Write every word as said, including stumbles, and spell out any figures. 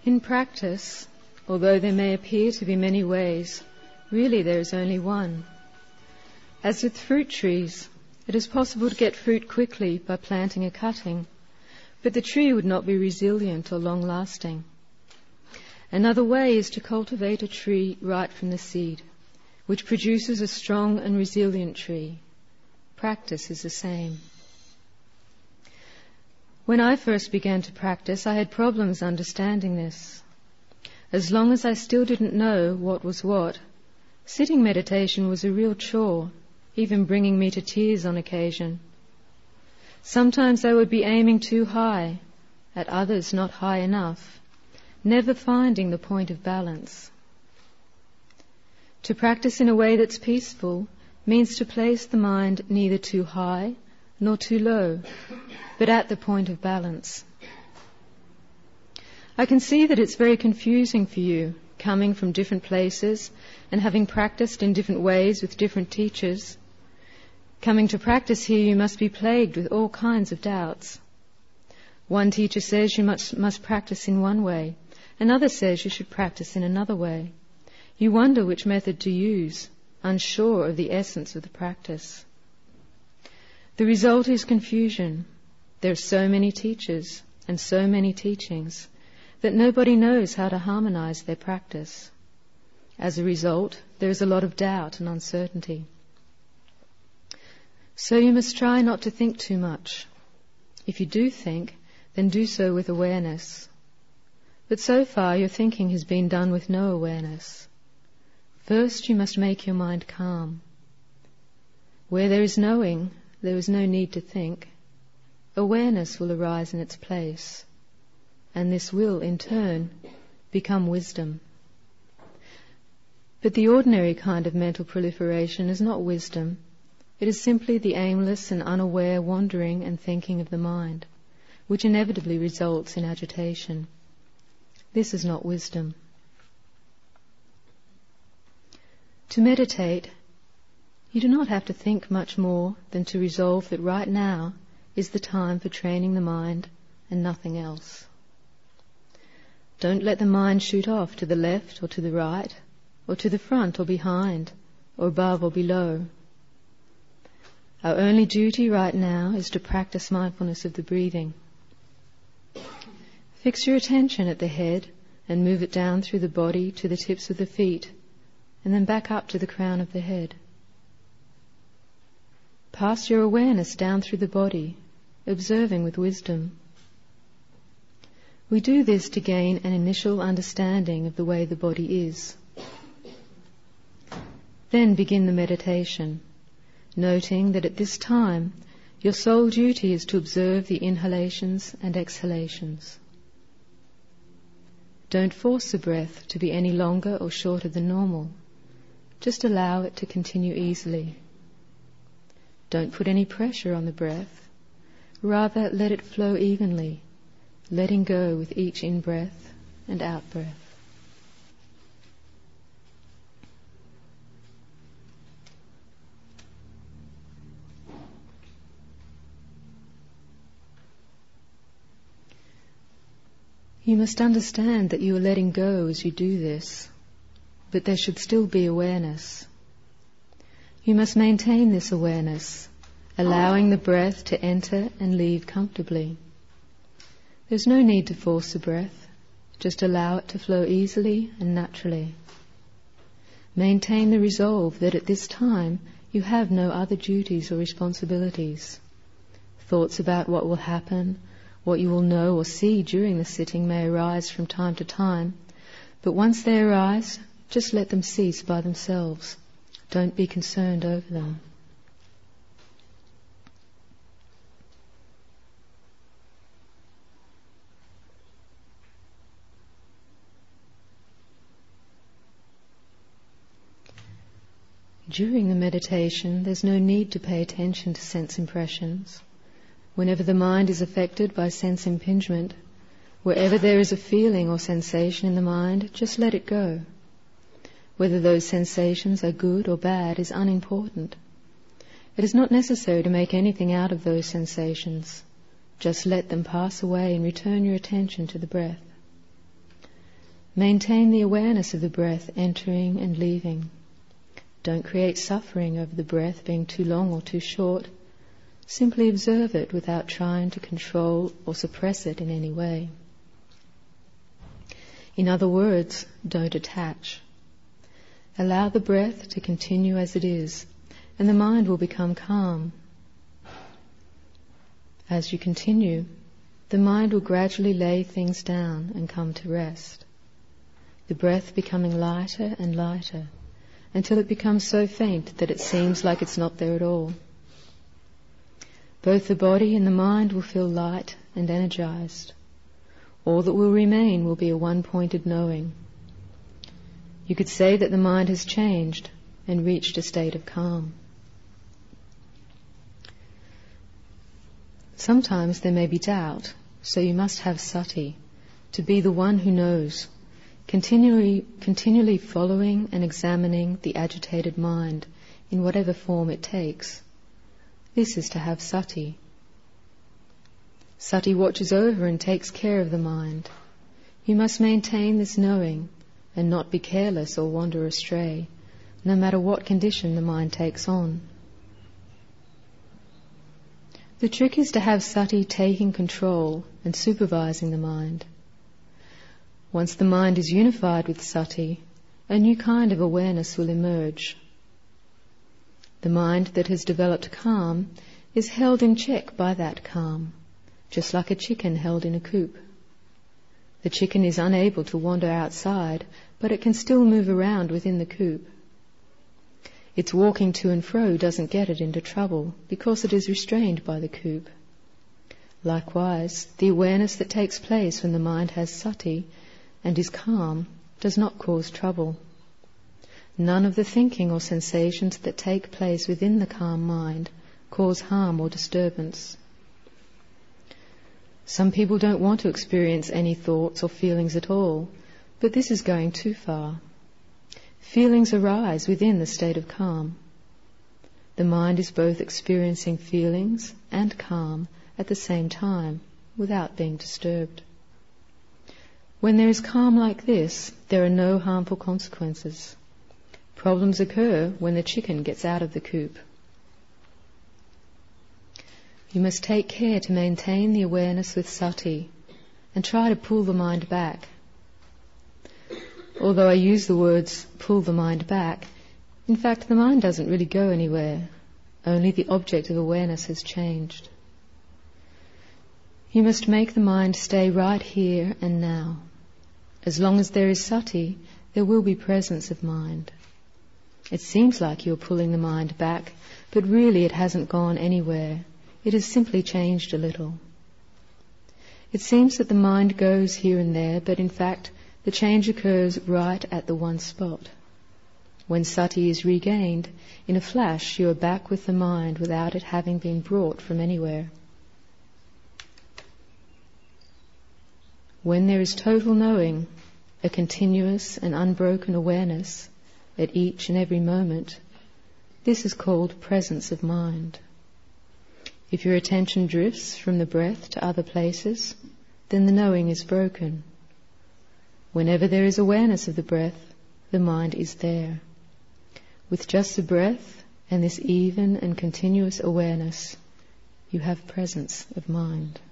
In practice, although there may appear to be many ways, really there is only one. As with fruit trees, it is possible to get fruit quickly by planting a cutting, but the tree would not be resilient or long-lasting. Another way is to cultivate a tree right from the seed, which produces a strong and resilient tree. Practice is the same. When I first began to practice, I had problems understanding this. As long as I still didn't know what was what, sitting meditation was a real chore, even bringing me to tears on occasion. Sometimes I would be aiming too high, at others not high enough, never finding the point of balance. To practice in a way that's peaceful means to place the mind neither too high nor too low, but at the point of balance. I can see that it's very confusing for you, coming from different places and having practiced in different ways with different teachers. Coming to practice here, you must be plagued with all kinds of doubts. One teacher says you must, must practice in one way. Another says you should practice in another way. You wonder which method to use, unsure of the essence of the practice. The result is confusion. There are so many teachers and so many teachings that nobody knows how to harmonize their practice. As a result, there is a lot of doubt and uncertainty. So you must try not to think too much. If you do think, then do so with awareness. But so far your thinking has been done with no awareness. First you must make your mind calm. Where there is knowing, there is no need to think. Awareness will arise in its place, and this will, in turn, become wisdom. But the ordinary kind of mental proliferation is not wisdom. It is simply the aimless and unaware wandering and thinking of the mind, which inevitably results in agitation. This is not wisdom. To meditate, you do not have to think much more than to resolve that right now is the time for training the mind and nothing else. Don't let the mind shoot off to the left or to the right, or to the front or behind, or above or below. Our only duty right now is to practice mindfulness of the breathing. Fix your attention at the head and move it down through the body to the tips of the feet, and then back up to the crown of the head. Pass your awareness down through the body, observing with wisdom. We do this to gain an initial understanding of the way the body is. Then begin the meditation, noting that at this time your sole duty is to observe the inhalations and exhalations. Don't force the breath to be any longer or shorter than normal. Just allow it to continue easily. Don't put any pressure on the breath. Rather, let it flow evenly, letting go with each in-breath and out-breath. You must understand that you are letting go as you do this, but there should still be awareness. You must maintain this awareness, allowing the breath to enter and leave comfortably. There's no need to force the breath, just allow it to flow easily and naturally. Maintain the resolve that at this time you have no other duties or responsibilities. Thoughts about what will happen, what you will know or see during the sitting may arise from time to time, but once they arise, just let them cease by themselves. Don't be concerned over them. During the meditation, there's no need to pay attention to sense impressions. Whenever the mind is affected by sense impingement, wherever there is a feeling or sensation in the mind, just let it go. Whether those sensations are good or bad is unimportant. It is not necessary to make anything out of those sensations. Just let them pass away and return your attention to the breath. Maintain the awareness of the breath entering and leaving. Don't create suffering over the breath being too long or too short. Simply observe it without trying to control or suppress it in any way. In other words, don't attach. Allow the breath to continue as it is, and the mind will become calm. As you continue, the mind will gradually lay things down and come to rest, the breath becoming lighter and lighter until it becomes so faint that it seems like it's not there at all. Both the body and the mind will feel light and energized. All that will remain will be a one-pointed knowing. You could say that the mind has changed and reached a state of calm. Sometimes there may be doubt, so you must have sati, to be the one who knows, continually, continually following and examining the agitated mind in whatever form it takes. This is to have sati. Sati watches over and takes care of the mind. You must maintain this knowing and not be careless or wander astray, no matter what condition the mind takes on. The trick is to have sati taking control and supervising the mind. Once the mind is unified with sati, a new kind of awareness will emerge. The mind that has developed calm is held in check by that calm, just like a chicken held in a coop. The chicken is unable to wander outside, but it can still move around within the coop. Its walking to and fro doesn't get it into trouble because it is restrained by the coop. Likewise, the awareness that takes place when the mind has sati and is calm does not cause trouble. None of the thinking or sensations that take place within the calm mind cause harm or disturbance. Some people don't want to experience any thoughts or feelings at all, but this is going too far. Feelings arise within the state of calm. The mind is both experiencing feelings and calm at the same time, without being disturbed. When there is calm like this, there are no harmful consequences. Problems occur when the chicken gets out of the coop. You must take care to maintain the awareness with sati and try to pull the mind back. Although I use the words pull the mind back, in fact the mind doesn't really go anywhere, only the object of awareness has changed. You must make the mind stay right here and now. As long as there is sati, there will be presence of mind. It seems like you're pulling the mind back, but really it hasn't gone anywhere. It has simply changed a little. It seems that the mind goes here and there, but in fact the change occurs right at the one spot. When sati is regained, in a flash you are back with the mind without it having been brought from anywhere. When there is total knowing, a continuous and unbroken awareness at each and every moment, this is called presence of mind. If your attention drifts from the breath to other places, then the knowing is broken. Whenever there is awareness of the breath, the mind is there. With just the breath and this even and continuous awareness, you have presence of mind.